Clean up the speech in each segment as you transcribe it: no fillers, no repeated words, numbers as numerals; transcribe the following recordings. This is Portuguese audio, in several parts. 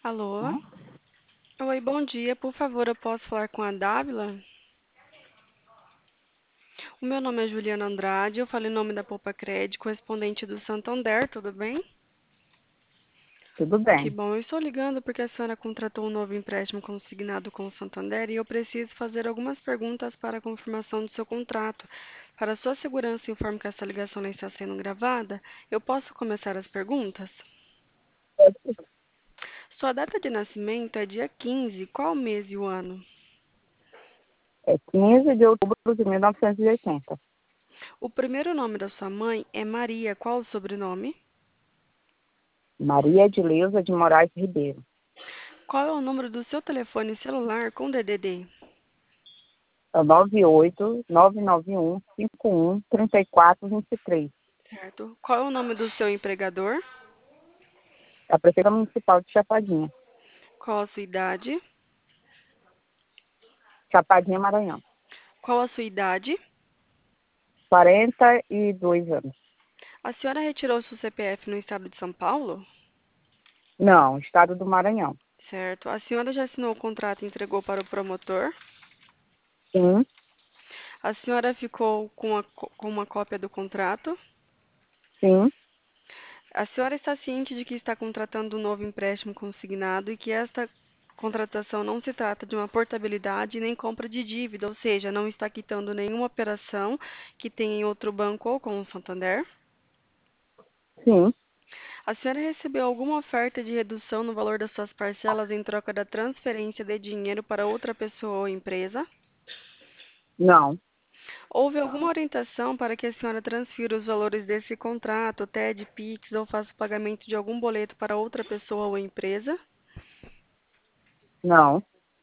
Alô? Hã? Oi, bom dia. Por favor, eu posso falar com a Dávila? O meu nome é Juliana Andrade, eu falo em nome da Poupa Crédito, correspondente do Santander, tudo bem? Tudo Que bem. bom, eu estou ligando porque a senhora contratou um novo empréstimo consignado com o Santander e eu preciso fazer algumas perguntas para a confirmação do seu contrato. Para sua segurança, informo que essa ligação não está sendo gravada. Eu posso começar as perguntas? Sua data de nascimento é dia 15. Qual o mês e o ano? É 15 de outubro de 1980. O primeiro nome da sua mãe é Maria. Qual o sobrenome? Maria Edileuza de Moraes Ribeiro. Qual é o número do seu telefone celular com DDD? É o 98991513423. Certo. Qual é o nome do seu empregador? É a Prefeitura Municipal de Chapadinha. Qual a sua idade? Chapadinha, Maranhão. Qual a sua idade? 42 anos. A senhora retirou seu CPF no estado de São Paulo? Não, estado do Maranhão. Certo. A senhora já assinou o contrato e entregou para o promotor? Sim, A senhora ficou com uma cópia do contrato? sim, A senhora está ciente de que está contratando um novo empréstimo consignado e que esta contratação não se trata de uma portabilidade nem compra de dívida, ou seja, não está quitando nenhuma operação que tenha em outro banco ou com o Santander? sim. A senhora recebeu alguma oferta de redução no valor das suas parcelas em troca da transferência de dinheiro para outra pessoa ou empresa? Não, Houve alguma orientação para que a senhora transfira os valores desse contrato, TED, Pix ou faça o pagamento de algum boleto para outra pessoa ou empresa? não.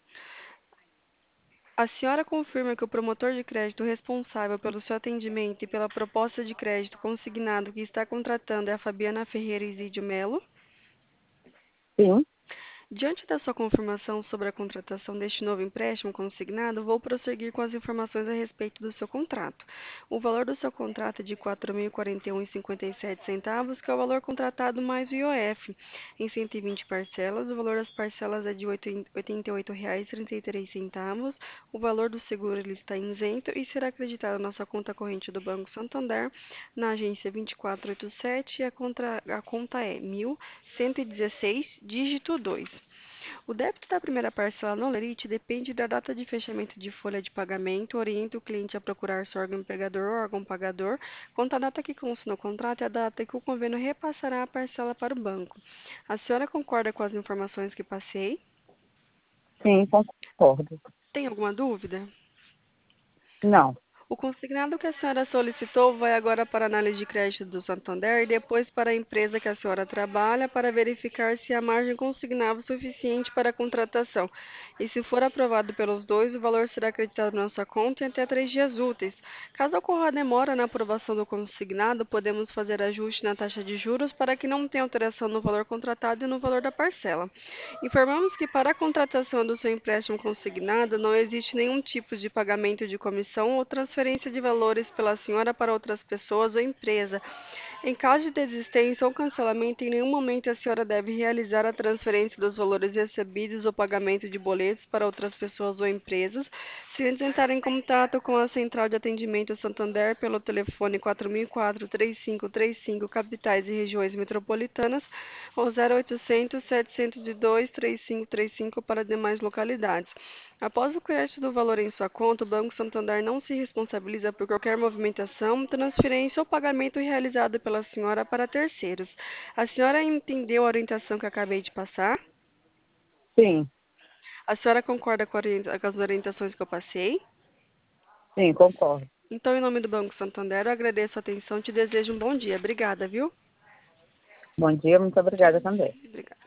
A senhora confirma que o promotor de crédito responsável pelo seu atendimento e pela proposta de crédito consignado que está contratando é a Fabiana Ferreira Isidio Melo? Sim, Diante da sua confirmação sobre a contratação deste novo empréstimo consignado, vou prosseguir com as informações a respeito do seu contrato. O valor do seu contrato é de R$ 4.041,57, que é o valor contratado mais o IOF. Em 120 parcelas, o valor das parcelas é de R$ 88,33. O valor do seguro ele está isento e será acreditado na sua conta corrente do Banco Santander, na agência 2487, e a conta é 1.116, dígito 2. O débito da primeira parcela no Lerite depende da data de fechamento de folha de pagamento, orienta o cliente a procurar seu órgão empregador ou órgão pagador, quanto à data que consta no contrato é a data que o convênio repassará a parcela para o banco. A senhora concorda com as informações que passei? sim, concordo. Tem alguma dúvida? Não, O consignado que a senhora solicitou vai agora para a análise de crédito do Santander e depois para a empresa que a senhora trabalha para verificar se a margem consignável é suficiente para a contratação. E se for aprovado pelos dois, o valor será acreditado na sua conta em até 3 dias úteis. Caso ocorra demora na aprovação do consignado, podemos fazer ajuste na taxa de juros para que não tenha alteração no valor contratado e no valor da parcela. Informamos que para a contratação do seu empréstimo consignado não existe nenhum tipo de pagamento de comissão ou transferência de valores pela senhora para outras pessoas ou empresa. Em caso de desistência ou cancelamento, em nenhum momento a senhora deve realizar a transferência dos valores recebidos ou pagamento de boletos para outras pessoas ou empresas. Se antes entrar em contato com a Central de Atendimento Santander pelo telefone 4004-3535, capitais e regiões metropolitanas, ou 0800-702-3535 para demais localidades. Após o crédito do valor em sua conta, o Banco Santander não se responsabiliza por qualquer movimentação, transferência ou pagamento realizado pela senhora para terceiros. A senhora entendeu a orientação que acabei de passar? sim, A senhora concorda com as orientações que eu passei? sim, concordo. Então, em nome do Banco Santander, eu agradeço a atenção e te desejo um bom dia. Obrigada, viu? Bom dia, muito obrigada também. Obrigada.